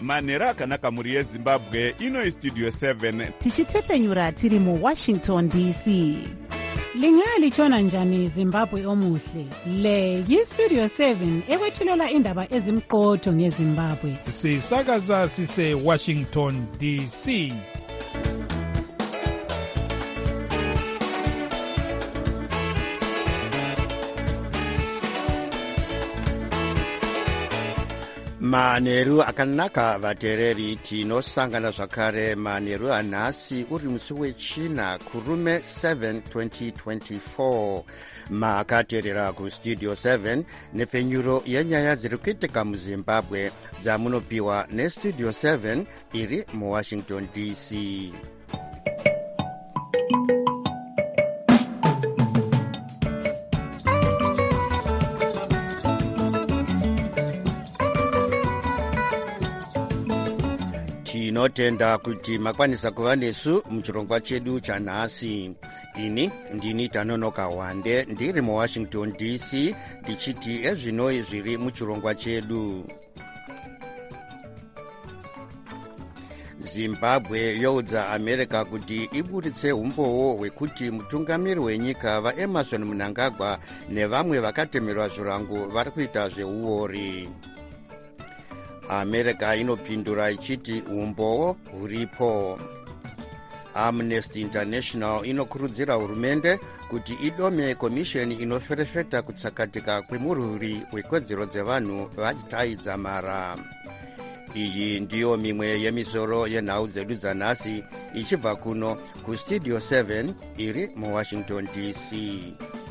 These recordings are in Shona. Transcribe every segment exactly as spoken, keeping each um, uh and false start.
manheru akanaka mhuri yezimbabwe. Ino Studio seven tichitefenyura tiri muwashington D C. Lingalitshona njani Zimbabwe omuhle? Le yiStudio seven ekwethulela indaba ezimqotho ngeZimbabwe. Sisakaza sise Washington D C. Manheru akanaka vatereri, tinosangana zvakare manheru anhasi uri musi wechina kurume seven twenty twenty-four. Makateerera kuStudio seven nepfenyuro yenyaya dziri kuitika muZimbabwe dzamunopiwa neStudio seven iri muWashington D C. Tinotenda kuti makwanisa kuva nesu muchirongwa chedu chanhasi. Ini ndini Tanonoka Wande ndiri muWashington D C ndichiti ezvino zviri muchirongwa chedu. Zimbabwe youdza America kuti iburitse umboo hwekuti mutungamiri wenyika vaEmerson Mnangagwa nevamwe vakatemerwa zvirango vari kuita zveuori. America inopindura ichiti umboo huripo. Amnesty International inokurudzira hurumende kuti idome komisheni inoferefeta kutsakatika kwemurwiri wekodzero dzevanhu vachitaidza mara. Iyi ndiyo mimwe yemisoro yenhau dzedu dzanhasi ichibva kuno kuStudio seven iri muWashington D C.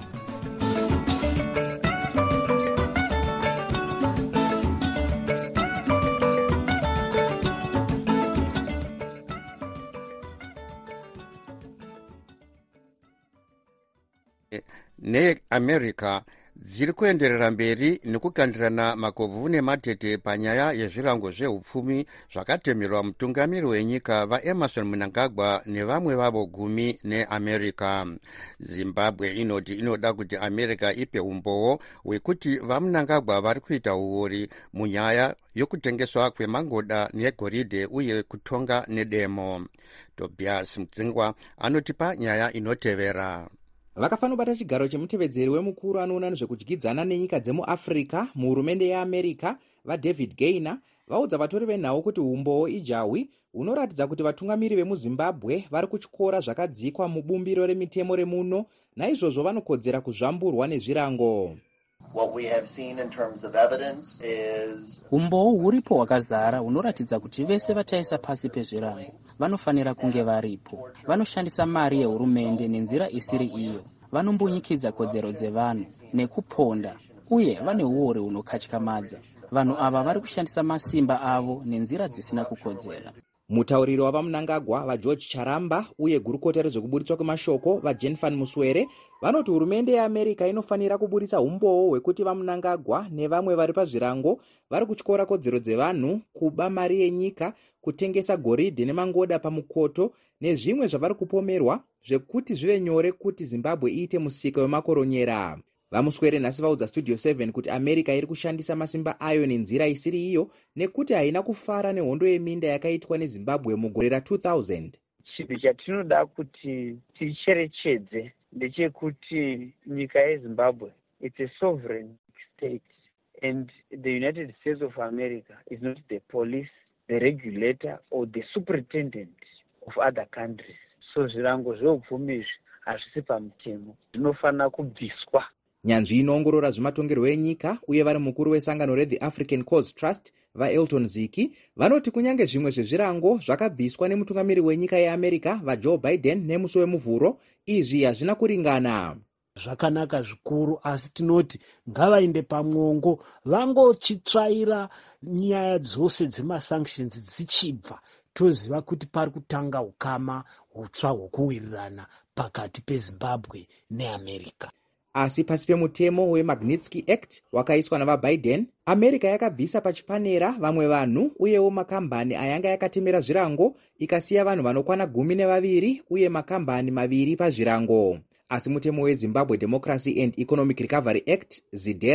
NeAmerica dziri kuenderera mberi nekukandirana makobvu nematete panyaya yezvirango zveupfumi zvakatemerwa mutungamiri wenyika vaEmerson Mnangagwa nevamwe vavo gumi neAmerica. Zimbabwe inoti inoda kuti America ipe umboo hwekuti vaMnangagwa vari kuita uori munyaya yokutengeswa kwemangoda negoridhe uye kutonga nedemo. Tobias Mdzingwa anotipa nyaya inotevera. Vakafanira kubata chigaro chemutevedzeri wemukuru anoona nezvekudyidzana nenyika dzemuAfrica muhurumende yeAmerica vaDavid Gaynor vaudza vatori venhau kuti umboo ijahwi unoratidza kuti vatungamiri vemuZimbabwe vari kutyora zvakadzikwa mubumbiro remitemo remuno, naizvozvo vanokodzera kuzvamburwa nezvirango. What we have seen in terms of evidence is umboo huripo hwakazara hunoratidza kuti vese vataisa pasi pezvirango vanofanira kunge varipo. Vanoshandisa mari yehurumende nenzira isiri iyo, vanombonyikidza kodzero dzevanhu nekuponda, uye vane uori hunokatyamadza. Vanhu ava vari kushandisa masimba avo nenzira dzisina kukodzera. Mutauriri wavaMnangagwa vaGeorge Charamba uye gurukota rezvekuburitswa kwemashoko vaJenfan Muswere vanoti hurumende yeAmerica inofanira kuburitsa umboo hwekuti vaMnangagwa nevamwe vari pazvirango vari kutyora kodzero dzevanhu, kuba mari yenyika, kutengesa goridhe nemangoda pamukoto nezvimwe zvavari kupomerwa zvekuti zvive nyore kuti Zimbabwe iite musika wemakoronyera. Vamuswere nhasi vaudza Studio seven kuti America iri kushandisa masimba ayo nenzira isiri iyo nekuti haina kufara nehondo yeminda yakaitwa neZimbabwe mugore ra two thousand. Chinhu chatinoda kuti ticherechedze ndechekuti nyika yeZimbabwe it's a sovereign state and the United States of America is not the police, the regulator or the superintendent of other countries. So zvirango zveupfumi izvi hazvisi pamutemo, zvinofanira kubviswa. Nyanzvi inoongorora zvematongerwo enyika uye vari mukuru wesangano reThe African Cause Trust vaElton Ziki vanoti kunyange zvimwe zvezvirango zvakabviswa nemutungamiri wenyika yeAmerica vaJoe Biden nemusi wemuvhuro, izvi hazvina kuringana. Zvakanaka zvikuru, asi tinoti ngavainde pamwongo vangochitsvaira nyaya dzose dzemasanctions dzichibva, toziva kuti pari kutanga ukama hutsva hwokuwirirana pakati peZimbabwe neAmerica. Asi pasi pemutemo weMagnitsky Act wakaiswa navaBiden, America yakabvisa pachipanera vamwe vanhu uyewo makambani ayanga yakatemera zvirango ikasiya vanhu vanokwana gumi nevaviri uye makambani maviri pazvirango. Asi mutemo weZimbabwe Democracy and Economic Recovery Act, ZIDERA,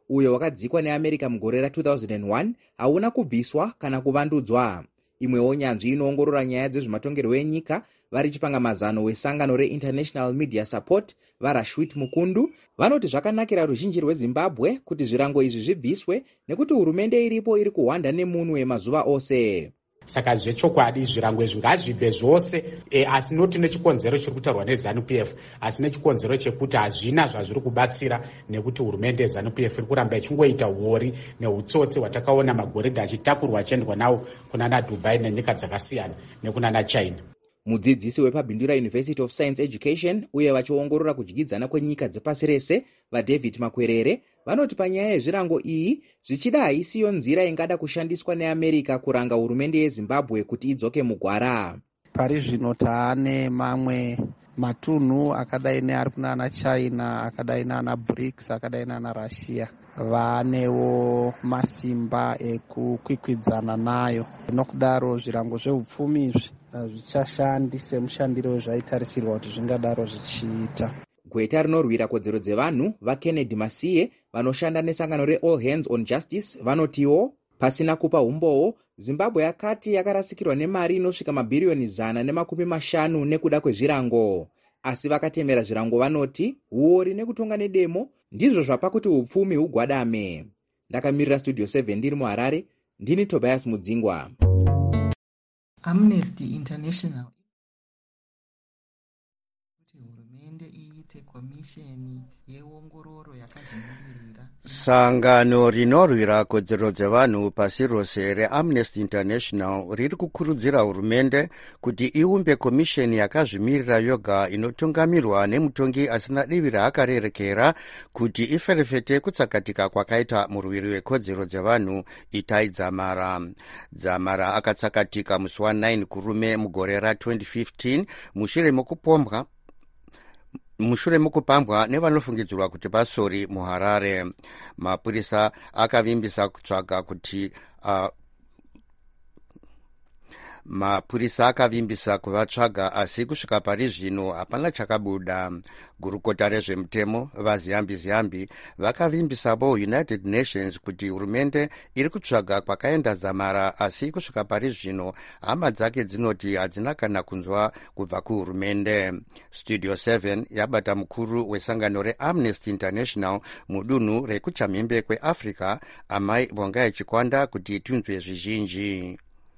uyo wakadzikwa neamerica mugore ra two thousand one hauna kubviswa kana kuvandudzwa. Imwewo nyanzvi inoongorora nyaya dzezvematongerwo enyika vari chipangamazano wesangano reInternational Media Support vaRashwit Mukundu vanoti zvakanakira ruzhinji rweZimbabwe kuti zvirango izvi zvibviswe nekuti hurumende iripo iri kuhwanda nemunhu wemazuva ose. Saka zvechokwadi zvirango izvi ngazvibve zvose, e, asi noti nechikonzero chiri kutaurwa neZANU P F, asi nechikonzero chekuti hazvina zvazviri kubatsira nekuti hurumende yeZANU P F iri kuramba ichingoita huori nehutsotsi hwatakaona magoridhe achitakurwa achiendwa nawo kunana Dubai nenyika dzakasiyana nekunana China. Mudzidzisi wepaBindura University of Science Education uye vachiongorora kudyidzana kwenyika dzepasi rese vaDavid Makwerere vanoti panyaya yezvirango iyi zvichida haisiyo nzira ingada kushandiswa neAmerica kuranga hurumende yeZimbabwe kuti idzoke mugwara. Pari zvino taane mamwe matunhu akadai neari kunana China, akadai nana BRICS, akadai nana Russia vanewo masimba ekukwikwidzana nayo. Nokudaro zvirango zveupfumi izvi hazvichashandi semushandiro zvaitarisirwa kuti zvingadaro zvichiita. Gweta rinorwira kodzero dzevanhu vaKennedy Masiye vanoshanda nesangano reAll Hands on Justice vanotiwo pasina kupa umbowo Zimbabwe yakati yakarasikirwa nemari inosvika mabhiriyoni zana nemakumi mashanu nekuda kwezvirango. Asi vakatemera zvirango vanoti huori nekutonga nedemo ndizvo zvapa kuti upfumi hugwadame. Ndakamirira Studio seven ndiri muHarare, ndini Tobias Mudzingwa. Amnesty International kuti hurumende iite komisheni yeongororo yakazvimirira. Sangano rinorwira kodzero dzevanhu pasi rose reAmnesty International riri kukurudzira hurumende kuti iumbe komisheni yakazvimirira yoga inotungamirwa nemutongi asina divi raakarerekera kuti iferefete kutsakatika kwakaita murwiri wekodzero dzevanhu Itai Dzamara. Dzamara akatsakatika musi wanine kurume mugore ra twenty fifteen mushure mokupombwa mushure mukupambwa nevanofungidzirwa kuti vasori muHarare. Mapurisa akavimbisa kutsvaga kuti uh, mapurisa akavimbisa kuvatsvaga asi kusvika pari zvino hapana chakabuda. Gurukota rezvemutemo vaZiyambi Ziyambi vakavimbisawo United Nations kuti hurumende iri kutsvaga kwakaenda Dzamara asi kusvika pari zvino hama dzake dzinoti hadzina kana kunzwa kubva kuhurumende. Studio seven yabata mukuru wesangano reAmnesty International mudunhu rekuchamhembe kweAfrica Amai Vongai Chikwanda kuti itunzwe zvizhinji.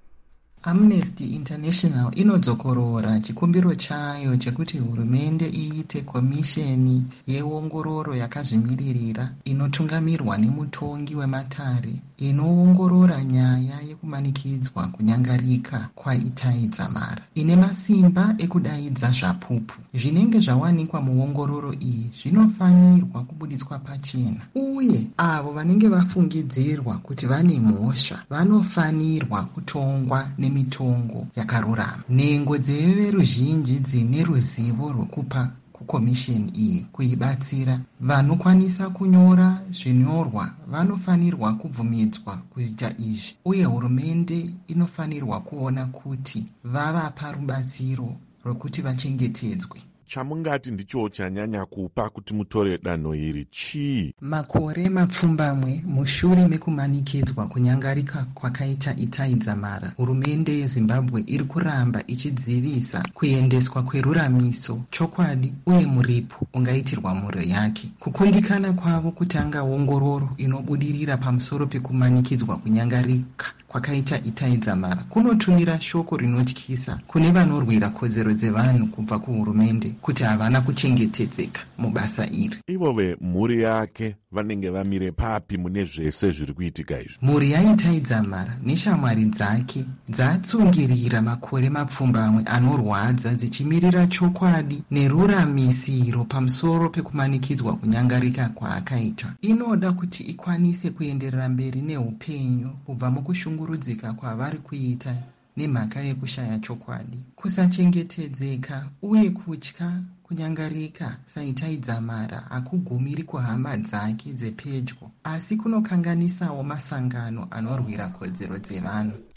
Amnesty International inodzokorora chikumbiro chayo chekuti hurumende iite komisheni yeongororo yakazvimiririra inotungamirwa nemutongi wematare inoongorora nyaya yekumanikidzwa kunyangarika kwaItai Dzamara ine masimba ekudaidza zvapupu. Zvinenge zvawanikwa muongororo iyi zvinofanirwa kubudiswa pachena uye avo vanenge vafungidzirwa kuti vane mhosva vanofanirwa kutongwa nemitongo yakarurama. Nhengo dzeveruzhinji dzine ruzivo rwekupa kukomisheni iyi kuibatsira vanokwanisa kunyora zvinyorwa vanofanirwa kubvumidzwa kuita izvi uye hurumende inofanirwa kuona kuti vavapa rubatsiro rwekuti vachengetedzwe. Chamungati ndicho chanyanya kupa kuti mutore danho iri chii? Makore mapfumbamwe mushure mekumanikidzwa kunyangarika kwakaita Itai Dzamara, hurumende yeZimbabwe iri kuramba ichidzivisa kuendeswa kweruramiso, chokwadi uye muripo ungaitirwa mhuri yake. Kukundikana kwavo kutanga ongororo inobudirira pamusoro pekumanikidzwa kunyangarika kwakaita Itai Dzamara kunotumira shoko rinotyisa kune vanorwira kodzero dzevanhu kubva kuhurumende kuti havana kuchengetedzeka mubasa iri. Ivove mhuri yake vanenge vamire papi mune zvese zviri kuitika izvi? Mhuri yaItai Dzamara neshamwari dzake dzatsungirira makore mapfumbamwe anorwadza dzichimirira chokwadi neruramisiro pamusoro pekumanikidzwa kunyangarika kwaakaita. Inoda kuti ikwanise kuenderera mberi neupenyu kubva mukushungurudzika kwavari kuita nemhaka yekushaya chokwadi, kusachengetedzeka uye kutya kunyangarika saItai Dzamara hakugumiri kuhama dzake dzepedyo asi kunokanganisawo masangano anorwira kodzero dzevanhu.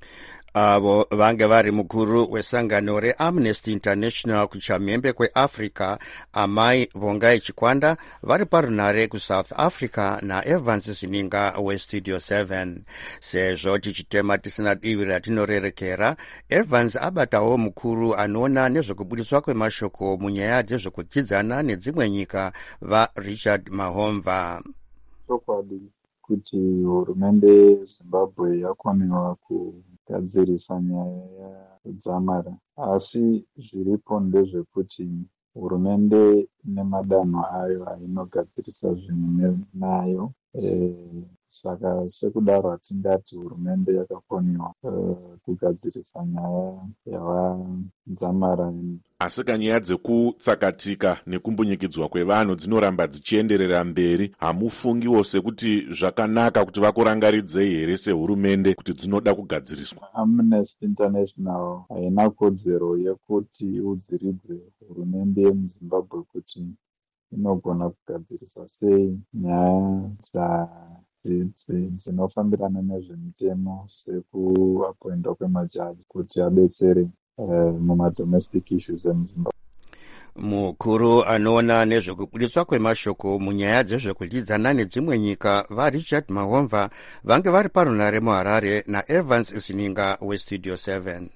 avo vange vari mukuru wesangano reamnesty international kuchamhembe kweafrica amai vongai chikwanda vari parunare kusouth africa naevans zininga westudio seven. Sezvo tichitema tisina divi ratinorerekera, evans abatawo mukuru anoona nezvekubudiswa kwemashoko munyaya dzezvekudzidzana nedzimwe nyika vaRichard Mahomva. Chokwadi kuti hurumende yeZimbabwe yakoniwa kugadzirisa nyaya yedzamara, asi zviripo ndezvekuti hurumende nemadanho ayo ainogadzirisa zvinhu nayo. E, saka sekudaro hatingati hurumende yakakoniwa e, kugadzirisa nyaya yavadzamara. Asi kanyaya dzekutsakatika nekumbunyikidzwa kwevanhu dzinoramba dzichienderera mberi, hamufungiwo sekuti zvakanaka kuti vakurangaridzei here sehurumende kuti dzinoda kugadziriswa? Amnesty International haina kodzero yekuti udziridze hurumende yemuZimbabwe kuti inogona kugadzirisa sei nyaya dzinofambirana nezvemitemo sekuapoindwa kwemajaji kuti abetsere mumadomestic issues emuZimbabwe. Mukuru anoona nezvekubudiswa kwemashoko munyaya dzezvekudzidzana nedzimwe nyika vaRichard Mahomva vange vari parunare muHarare naEvans Zininga westudio seven.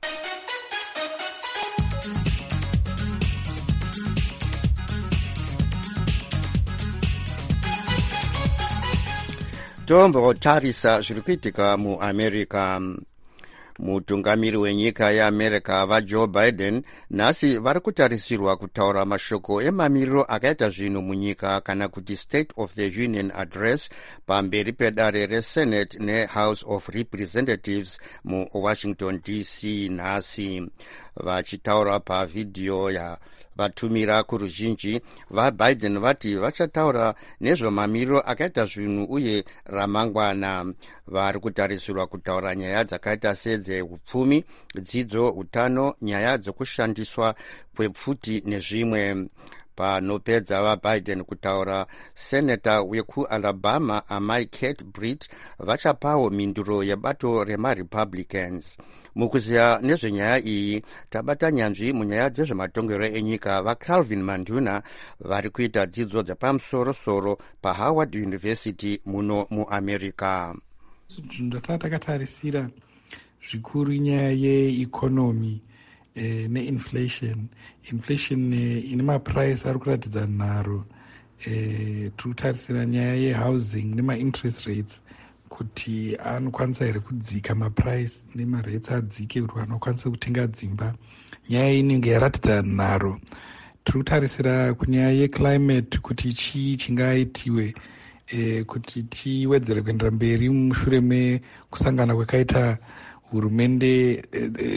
Tombotarisa zviri kuitika muAmerica. Mutungamiri wenyika yeAmerica vaJoe Biden nhasi vari kutarisirwa kutaura mashoko emamiriro akaita zvinhu munyika kana kuti State of the Union Address pamberi pedare reSenate neHouse of Representatives muWashington D C nhasi. Vachitaura pavhidhiyo ya vatumira kuruzhinji, vaBiden vati vachataura nezvemamiriro akaita zvinhu uye ramangwana. Vari kutarisirwa kutaura nyaya dzakaita sedzehupfumi, dzidzo, utano, nyaya dzekushandiswa kwepfuti nezvimwe. Panopedza vaBiden kutaura, seneta wekuAlabama amai Kate Britt vachapawo mhinduro yebato remaRepublicans. Mukuziya nezvenyaya iyi, tabata nyanzvi munyaya dzezvematongero enyika vaCalvin Manduna vari kuita dzidzo dzepamusoro-soro paHoward University muno muAmerica. Zvinhu takatarisira zvikuru inyaya yeikonomi eh, neinflation. Inflation eh, ine mapuraisi ari kuratidza nharo. Eh, tirikutarisira nyaya yehousing nemainterest rates kuti anokwanisa here kudzika mapuraisi nemarates adzike kuti vanhu vakwanisa kutenga dzimba. Nyaya inenge yaratidza nharo. Tiri kutarisira kunyaya yeclimate kuti chii chingaitiwe e, kuti tiwedzere kuendera mberi mushure mekusangana kwakaita hurumende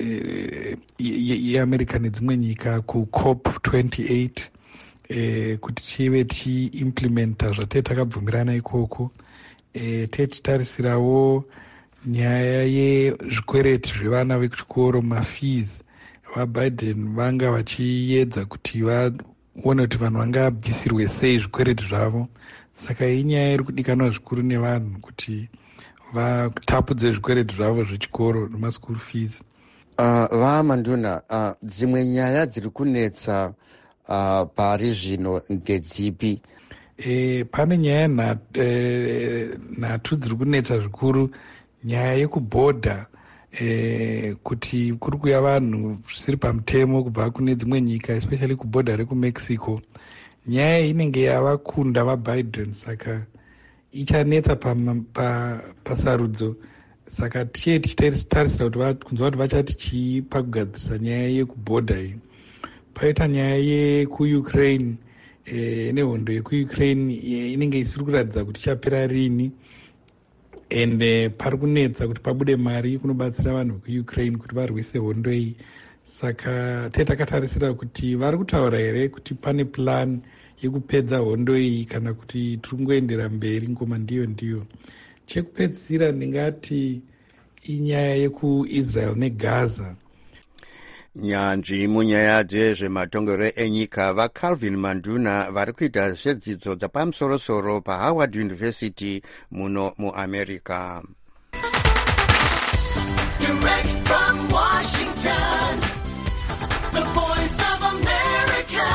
yeAmerica e, e, nedzimwe nyika kuCOP twenty-eight e, kuti tive tiimplementa zvatee takabvumirana ikoko. E, techitarisirawo nyaya yezvikwereti zvevana vekuchikoro mafees. VaBiden vanga vachiedza kuti vaone kuti vanhu vangabvisirwe sei zvikwereti zvavo. Saka inyaya iri kudikanwa zvikuru nevanhu kuti vatapudze zvikwereti zvavo zvechikoro nemaschool fees. Uh, vaManduna, uh, dzimwe nyaya dziri kunetsa uh, pari zvino ndedzipi? E, pane nyaya nhatu e, nhatu dziri kunetsa zvikuru. Nyaya yekubhodha e, kuti kuri kuya vanhu zvisiri pamutemo kubva kune dzimwe nyika, especially kubhodha rekumexico. Nyaya inenge yavakunda vaBiden, saka ichanetsa pasarudzo. Pa, pa saka tichee tichitarisira kuti kunzwa kuti vachati chii pakugadzirisa nyaya yekubhodha iyi. Paita nyaya yekuUkraine. E, nehondo yekuUkraine inenge isiri kuratidza kuti ichapera rini, ende pari kunetsa kuti pabude mari kunobatsira vanhu vekuUkraine kuti varwise hondo iyi. Saka tee takatarisira kuti vari kutaura here kuti pane plan yekupedza hondo iyi kana kuti tiri kungoendera mberi ngoma ndiyo ndiyo. Chekupedzisira ndingati inyaya yekuIsrael neGaza. Nyanzvi munyaya dzezvematongero enyika vaCalvin Manduna vari kuita zvedzidzo dzepamusoro-soro paHoward University muno muAmerica. Direct from Washington, the voice of America,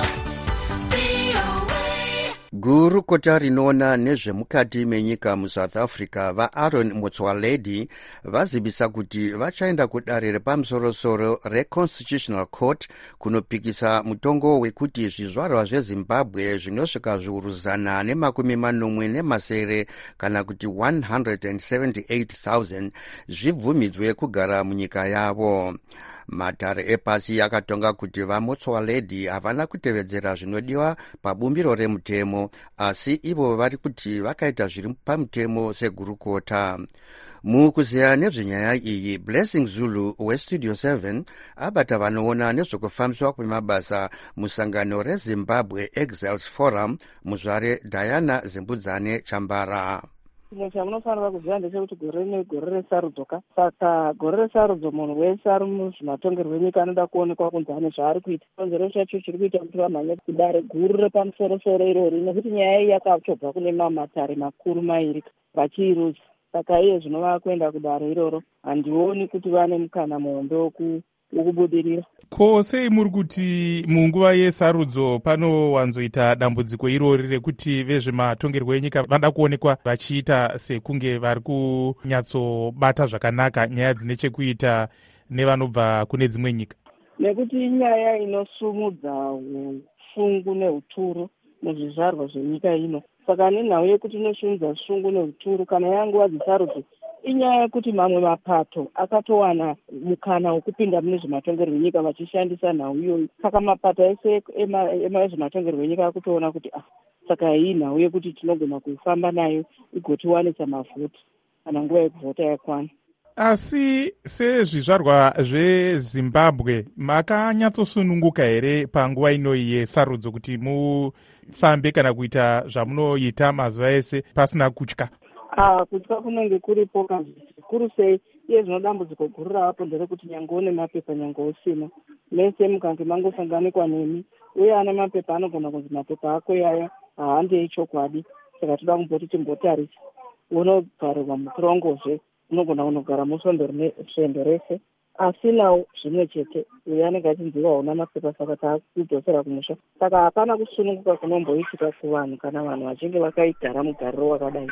V O A. gurukota rinoona nezvemukati menyika musouth africa vaaaron motsoaledi vazivisa kuti vachaenda kudare repamusorosoro reconstitutional court kunopikisa mutongo wekuti zvizvarwa zvezimbabwe zvinosvika zviuru zana nemakumi manomwe nemasere kana kuti one hundred seventy-eight thousand zvibvumidzwe kugara munyika yavo. matare epasi akatonga kuti vamotsoaledi havana kutevedzera zvinodiwa pabumbiro remutemo, asi ivo vari kuti vakaita zviri pamutemo segurukota. mukuzeya nezvenyaya iyi, Blessing Zulu westudio seven abata vanoona nezvekufambiswa kwemabasa musangano rezimbabwe exiles forum muzvare Diana Zimbudzane Chambara. chimwe chamunofanira kuziva ndechekuti gore negore resarudzo saka gore resarudzo munhu wese ari muzvimatongerwo enyika anoda kuonekwa kunzi ane zvaari kuita. konzero chacho chiri kuita kuti vamhanye kudare guru repamusorosoro irori nekuti nyaya iyi yakatobva kune mamatare makuru mairi vachiirudza. saka iye zvinova kuenda kudare iroro handioni kuti vane mukana muhombe wokubudirira. ko sei muri kuti munguva yesarudzo panowanzoita dambudziko irori rekuti vezvematongerwo enyika vada kuonekwa vachiita sekunge vari kunyatsobata zvakanaka nyaya dzine chekuita nevanobva kune dzimwe nyika? nekuti inyaya inosumudza ufungu neuturu muzvizvarwa zvenyika ino. saka nenhau yekuti inosumudza ufungu neuturu kana yanguva dzesarudzo inyaya yekuti mamwe mapato akatowana mukana wekupinda mune zvematongerwo enyika vachishandisa nhau iyoyi. saka mapato ese ezvematongerwo enyika akutoona kuti ah, saka iyi nhau yekuti tinogona kufamba nayo igotiwanisa mavhoti kana nguva yekuvhota yakwana. asi sezvizvarwa zvezimbabwe makanyatsosununguka here panguva inoyi yesarudzo kuti mufambe kana kuita zvamunoita mazuva ese pasina kutya? Ah, kutya kunenge kuripo kazvikuru sei iye zvinodambudziko guru ravapo nderekuti nyange une mapepa nyange usina mese mukange mangosanganikwa nemi uye ane mapepa anogona kunzi mapepa ako yaya haandei chokwadi, saka toda kumboti timbotarisa unobvarirwa mutorongozve unogona kunogara musvondo rine rese asinawo zvimwe chete uye anenge achinziva hauna mapepa saka taakudzosera kumusha. saka hapana kusununguka kunomboitika kuvanhu kana vanhu vachinge vakaigara mugariro wakadai.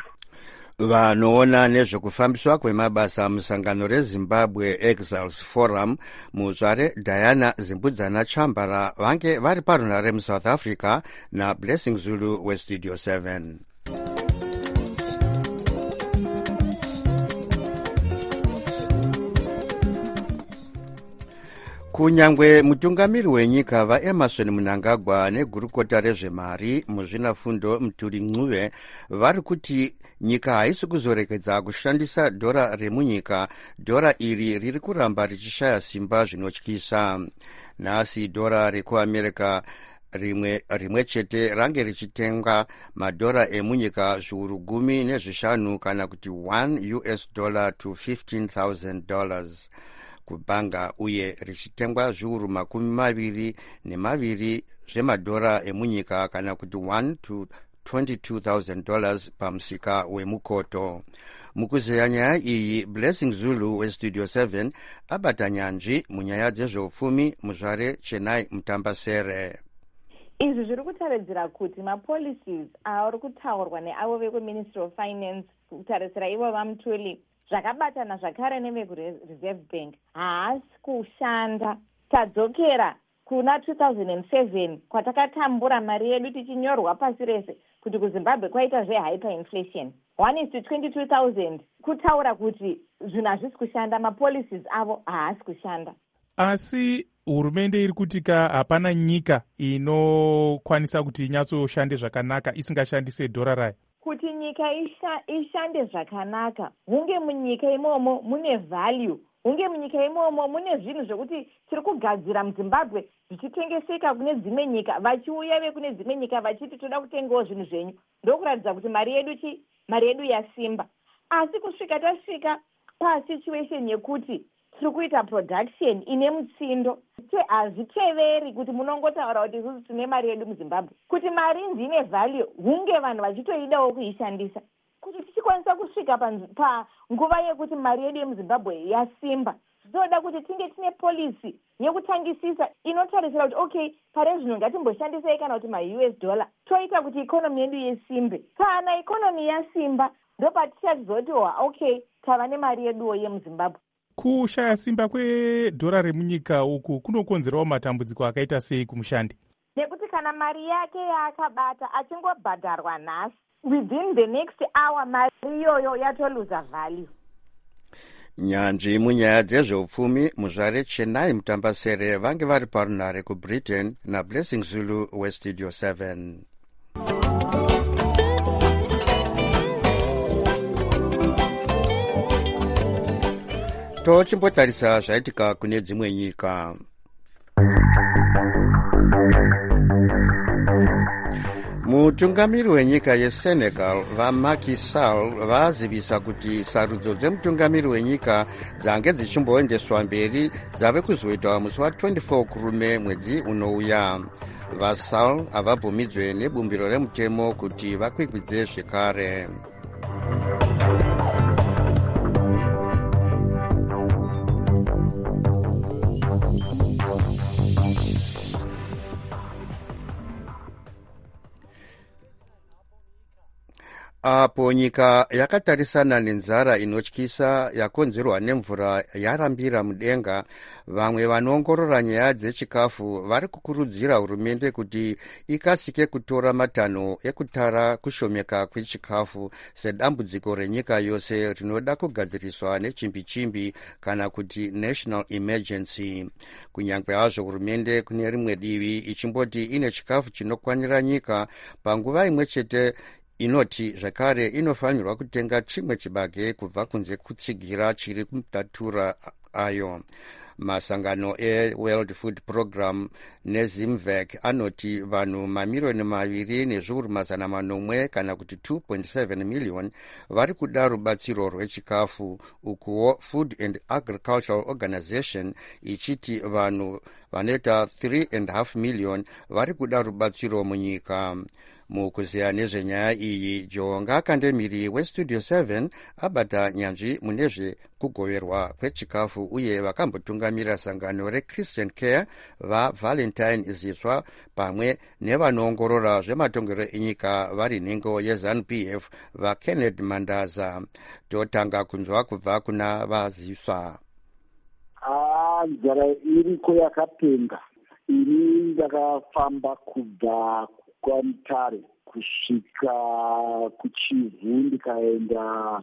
vanoona nezvekufambiswa kwemabasa musangano rezimbabwe exiles forum muzvare Diana Zimbudzana Chambara vange vari parunare musouth africa naBlessing Zulu westudio seven. kunyangwe mutungamiri wenyika vaEmerson Mnangagwa negurukota rezvemari muzvinafundo Muturi Ncube vari kuti nyika haisi kuzorekedza kushandisa dhora remunyika. dhora iri riri kuramba richishaya simba zvinotyisa. nhasi dhora rekuamerica rimwe, rimwe chete range richitenga madhora emunyika zviuru gumi nezvishanu kana kuti one U S dollar to fifteen thousand dollars kubhanga, uye richitengwa zviuru makumi maviri nemaviri zvemadhora emunyika kana kuti one to twenty-two thousand dollars pamusika wemukoto. mukuzeya nyaya iyi, Blessing Zulu westudio seven abata nyanzvi munyaya dzezveupfumi muzvare Chennai Mutambasere. izvi zviri kutaridzira kuti mapolicies ari kutaurwa neavo vekuministry of finance kutarisira ivo vamutuli zvakabatana zvakare nevekureserve bank haasi kushanda. tadzokera kuna two thousand seven kwatakatambura mari yedu tichinyorwa pasi rese kuti kuzimbabwe kwaita zvehyperinflation one is to twenty-two thousand kutaura kuti zvinhu hazvisi kushanda, mapolicies avo haasi kushanda. asi hurumende iri kutika hapana nyika inokwanisa kuti inyatsoshande zvakanaka isingashandise dhora rayo. kuti nyika isha, ishande zvakanaka hunge munyika imomo mune value, hunge munyika imomo mune zvinhu zvekuti tiri kugadzira muzimbabwe zvichitengeseka kune dzimwe nyika, vachiuya vekune dzimwe nyika vachiti toda kutengawo zvinhu zvenyu, ndokuratidza kuti mari yedu chi mari yedu yasimba. asi kusvika tasvika pasituation yekuti tiri kuita production ine mutsindo, hazviteveri kuti munongotaura kuti isusu tine mari yedu muzimbabwe. kuti mari ndine value hunge vanhu vachitoidawo kuishandisa. kuti tichikwanisa kusvika panguva yekuti mari yedu yemuzimbabwe yasimba, zvinoda kuti tinge tine polisi yekutangisisa inotarisira kuti okay, pare zvino ngatimboshandisei kana kuti ma-U S dollar toita kuti ikonomi yedu yesimbe. Kana ikonomi yasimba ndopatichazoti okay, tava nemari yeduwo yemuzimbabwe. Kushaya simba kwedhora remunyika uku kunokonzerawo matambudziko akaita sei kumushandi? Nekuti kana mari yake yaakabata achingobhadharwa nhasi, within the next hour mari iyoyo yatoluza value. Nyanzvi munyaya dzezveupfumi muzvare Chennai Mutambasere vange vari parunhare kuBritain naBlessing Zulu weStudio seven. Tochimbotarisa zvaitika kune dzimwe nyika. Mutungamiri wenyika yeSenegal vaMacky Sall vazivisa kuti sarudzo dzemutungamiri wenyika dzange dzichimboendeswa mberi dzave kuzoitwa musi wa24 kurume mwedzi unouya. VaSall havabvumidzwe nebumbiro remutemo kuti vakwikwidze zvekare. Apo nyika yakatarisana nenzara inotyisa yakonzerwa nemvura yarambira mudenga, vamwe vanoongorora nyaya dzechikafu vari kukurudzira hurumende kuti ikasike kutora matanho ekutara kushomeka kwechikafu sedambudziko renyika yose rinoda kugadziriswa nechimbi-chimbi kana kuti national emergency. Kunyange hazvo hurumende kune rimwe divi ichimboti ine chikafu chinokwanira nyika, panguva imwe chete inoti zvakare inofanirwa kutenga chimwe chibage kubva kunze kutsigira chiri kumutatura ayo. Masangano eWorld Food Program neZimvec anoti vanhu mamirioni maviri nezviuru mazana manomwe kana kuti two point seven million vari kuda rubatsiro rwechikafu, ukuwo Food and Agricultural Organization ichiti vanhu vanoita three and a half million vari kuda rubatsiro munyika. Mukuziya nezvenyaya iyi, Jonga Kandemiri weStudio seven abata nyanzvi munezve kugoverwa kwechikafu uye vakambotungamira sangano reChristian Care vaValentine Ziswa pamwe nevanoongorora zvematongerwo enyika vari nhengo yeZANU P F vaKenneth Mandaza. Totanga kunzwa kubva kuna vaZiswa. Ah, nzara iriko yakapenga. Ini ndakafamba kubva kwaMutare kusvika kuChivu ndikaenda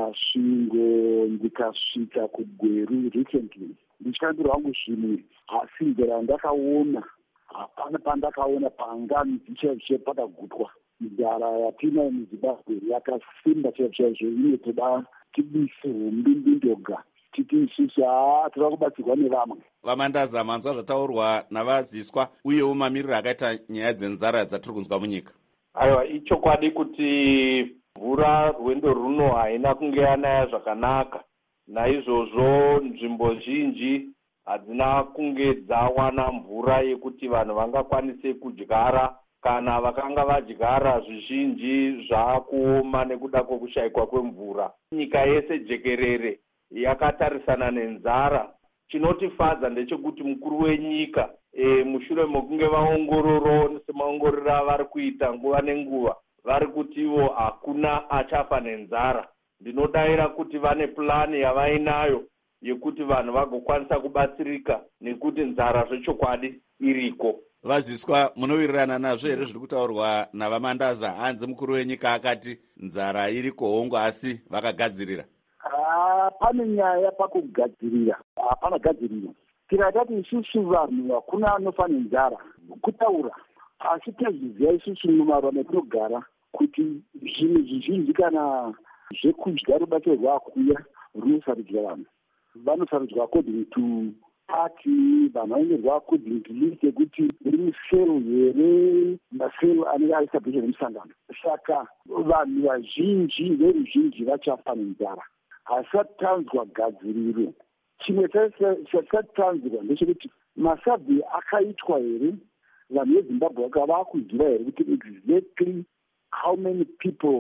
Masvingo ndikasvika kuGweru recently. Ndichikambira wangu zvimwe, asi nzira ndakaona hapana pandakaona panganzi chaizvo pakagutwa. Nzara yatina muZimbabwe yakasimba chaizvo, uye toda tibise humbi ndoga titi isusu haa toda kubatsirwa nevamwe. VaMandaza, manzwa zvataurwa navaZiswa uyewo mamiriro akaita nyaya dzenzara dzatiri kunzwa munyika. Aiwa, ichokwadi kuti mvura rwendo runo haina kunge yanaya zvakanaka. Naizvozvo nzvimbo zhinji hadzina kunge dzawana mvura yekuti vanhu vangakwanise kudyara, kana vakanga vadyara zvizhinji zvaakuoma nekuda kwokushayikwa kwemvura. Nyika yese jekerere yakatarisana nenzara. Chinotifadza ndechekuti mukuru wenyika e, mushure mokunge vaongororo semaongorora vari kuita nguva nenguva vari kuti ivo hakuna achafa nenzara. Ndinodayira kuti vane plani yavainayo yekuti vanhu vagokwanisa kubatsirika nekuti nzara zvechokwadi iriko. VaZiswa, munowirirana nazvo here zviri kutaurwa navaMandaza? Hanzi mukuru wenyika akati nzara iriko hongu asi vakagadzirira. Ah, pane nyaya pakugadzirira, hapana gadziriro. Tikatati isusu vanhu hakuna anofa nenzara kutaura, asi tazviziva isusu mumaruva metinogara kuti zvinhu zvizhinji kana zvekudya rubatsiro rwaakuuya runosarudzwa vanhu. Vanosarudzwa according to party, vanhu vanonyorwa according to list yekuti iri sero here, masero anenge ari established nemusangano. Saka vanhu vazhinji veruzhinji vachafa nenzara. Hasati tanzwa gadziriro. Chimwe chasati tanzwa ndechekuti masabhi akaitwa here, vanhu veZimbabwe vava kuziva here kuti exactly how many people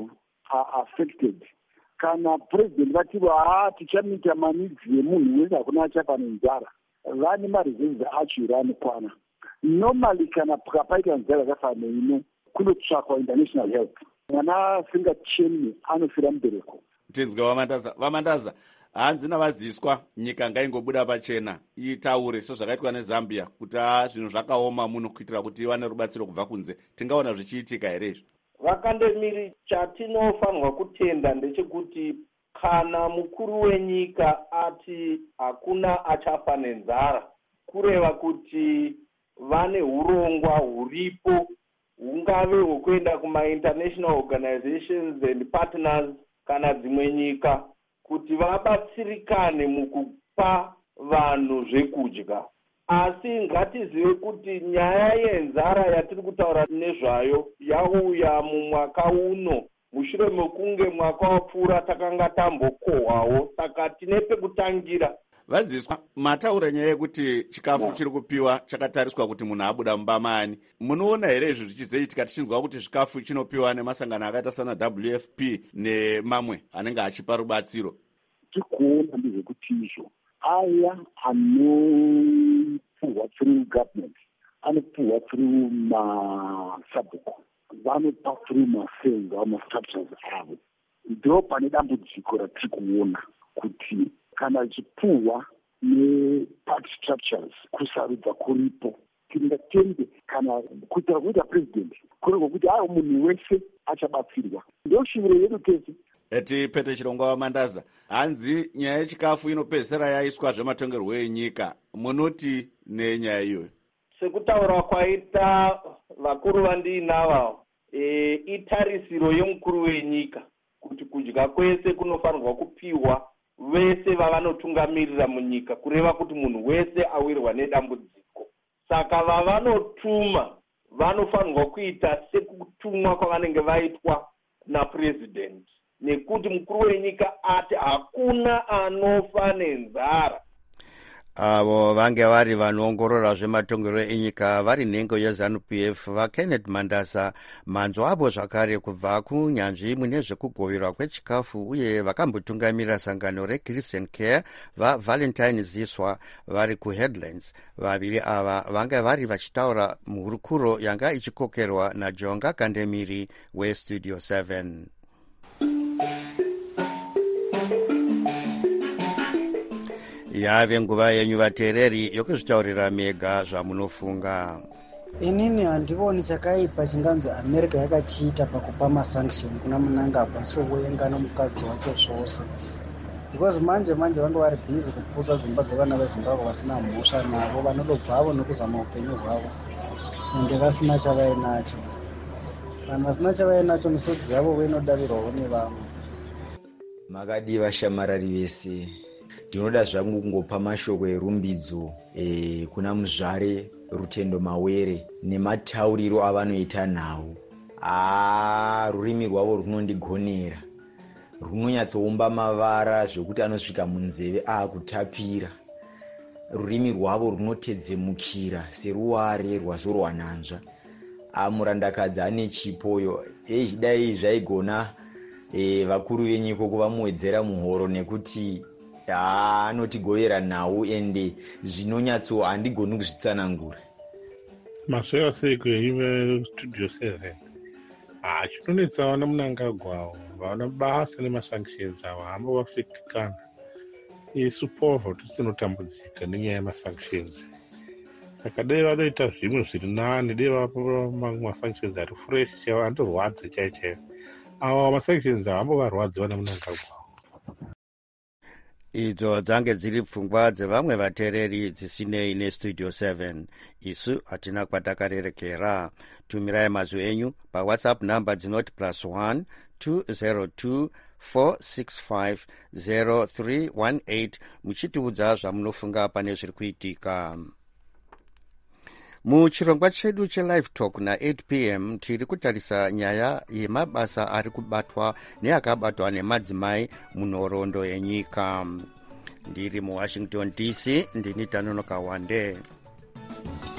are affected. Kana president vati haa tichamita manidzi emunhu wese hakuna achafa nenzara, vane mareserves acho iri anokwana. Normally kana pakapaita nzara yakafanana neino kunotsvakwa international help. Mwana asingachemi anofira mubereko. Tinzwa Vamandaza, Vamandaza, hanzi navaziswa nyika ngaingobuda pachena itaure sezvakaitwa neZambia kuti a zvinhu zvakaoma muno kuitira kuti iwane rubatsiro kubva kunze. Tingaona zvichiitika here izvi? Vakandemiri, chatinofanirwa kutenda ndechekuti kana mukuru wenyika ati hakuna achafa nenzara, kureva kuti vane urongwa huripo hungave hwekuenda kuma-international organizations and partners kana dzimwe nyika kuti vabatsirikane mukupa vanhu zvekudya. Asi ngatizive kuti nyaya yenzara yatiri kutaura nezvayo yauya mumwaka uno mushure mekunge mwaka wapfuura takanga tambokohwawo, saka tine pekutangira. Vaziswa, mataura nyaya yekuti chikafu chiri kupiwa chakatariswa kuti munhu abuda mumbamani. Munoona here izvi zvichizoitika tichinzwa kuti chikafu chinopiwa nemasangano akaita sana W F P nemamwe anenge achipa rubatsiro? Tikuona ndezvekuti izvo aya anopuhwa through government, anopuhwa through masabhuku, vanopa through masenga amastructures avo. Ndo pane dambudziko ratiri kuona kuti kana chipuhwa neparty structures kusarudza kuripo, tingatende kana kuitira kuita president kurego kuti ayo munhu wese achabatsirwa. Ndo shuviro yedu tese. Eti Pete Chirongwa Vamandaza, hanzi nyaya yechikafu inopedzisira yaiswa zvematongerwo enyika, munoti nenyaya iyoyo? Sekutaura kwaita vakuru vandiinava, e, itarisiro yomukuru wenyika kuti kudya kwese kunofanirwa kupiwa vese vavanotungamirira munyika, kureva kuti munhu wese awirwa nedambudziko. Saka vavanotuma vanofanirwa kuita sekutumwa kwavanenge vaitwa napresident, nekuti mukuru wenyika ati hakuna anofa nenzara. Avo vange vari vanoongorora zvematongerwo enyika vari nhengo yeZANU-P F vaKenneth Mandasa, manzwa avo zvakare kubva kunyanzvi mune zvekugoverwa kwechikafu uye vakambotungamirira sangano reChristian Care vaValentine Ziswa vari kuHeadlands. Vaviri ava vanga vari vachitaura muhurukuro yanga ichikokerwa naJonga Kandemiri weStudio seven. Yave nguva yenyu vateereri yokuzvitaurira mega zvamunofunga. Inini handivoni chakaipa chinganzi America yakachiita pakupa masanction kuna Mnangagwa sokuenga nomukadzi wake zvose. Because manje manje vange vari busy kuputsa dzimba dzevana veZimbabwe vasina mhosva navo vanodobvavo nokuzama upenyu hwavo ende vasina chavainacho. Vanhu vasina chavainacho misodzi yavo veinodavirwawo nevamwe. Makadiva shamarari vese, ndinoda zvangu kungopa mashoko erumbidzo e, kuna muzvare Rutendo Mawere nematauriro avanoita nawo. Ah, rurimi rwavo runondigonera, runonyatsoumba mavara zvokuti anosvika munzeve akutapira. Rurimi rwavo runotedzemukira seruware rwazorwananzva. Amurandakadzi ane chipoyo ezvidai zvaigona e, vakuru venyika kuvamuwedzera muhoro nekuti anotigovera nawo ende zvinonyatso handigoni kuzvitsanangura. Masveva sei kuive Studio seven. Ah, chinonetsawo naMnangagwa vaona basa nemasanctions avo hamba vafikikana. Isu povha kuti tinotambudzika nenyaya yemasanctions. Saka dai vanoita zvimwe zviri nani, dai vapa masanctions ari fresh chaivo andorwadza chaichaio. Ava masanctions avo hambovarwadzi vana Mnangagwa. Idzo dzange dziri pfungwa dzevamwe vateereri dzisinei neStudio seven. Isu hatina kwatakarerekera. Tumirai mazwi enyu paWhatsApp namba dzinoti plus one two zero two four six five zero three one eight muchitiudza zvamunofunga pane zviri kuitika. Muchirongwa chedu chelive talk na eight p m tiri kutarisa nyaya yemabasa ari kubatwa neakabatwa nemadzimai munhoroondo yenyika. Ndiri muWashington D C, ndini Tanonoka Wande.